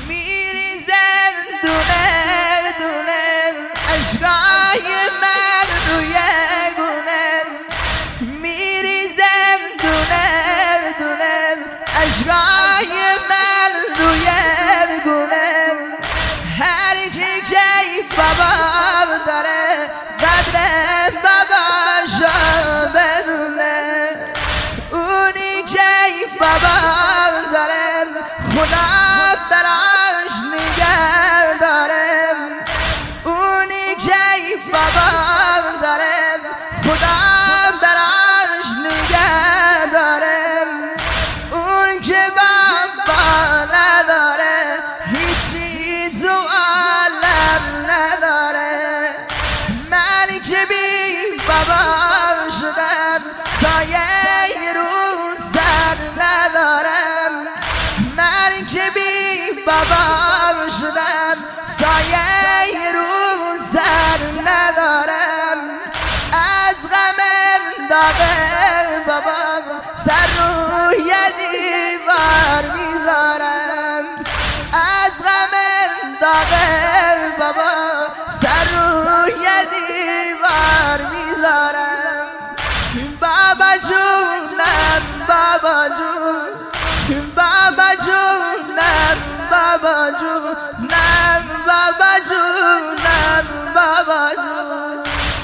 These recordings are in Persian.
میریزن دونه دونه اشکای من روی گونه، میریزن دونه دونه اشکای من روی گونه. هر کی که بابا داره قدر باباشو بدونه، اونی که بابا داره خدا براش نگه داره، اونی که بابا داره خدا براش نگه داره. اون که بابا نداره هیچ چیز و عالم نداره. من که بی بابا شدم سایه رو سر ندارم، من که بی بابا شدم سایه رو سر ندارم. از غم داغ بابام سر روی دیوار میذارم، از غم داغ بابا سر روی دیوار میذارم. بابا جونم بابا جون، بابا جونم بابا جونم، بابا جونم بابا جون.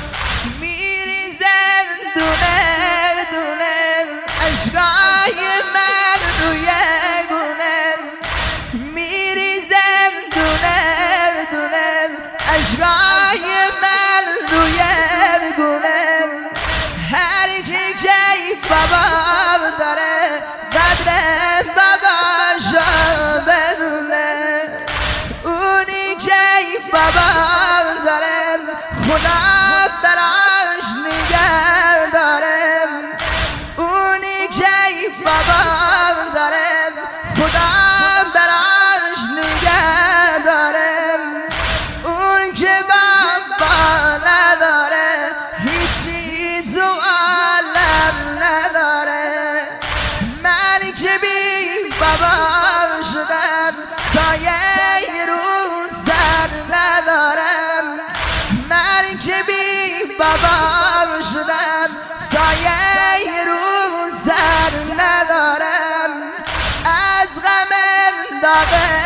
میریزن دونه دونه اشکای من روی گونه، میریزن دونه دونه اشکای من روی گونه. هر کی که بابا داره قدر باباشو بدونه، اونی که بابا داره خدا براش نگه داره، اونی که بابا داره خدا براش نگه داره. اون که بابا نداره هیچ چیز و عالم نداره. من که بی بابا شدم سایه رو سر ندارم، من که بی بابا شدم سایه رو سر ندارم. از غم داغ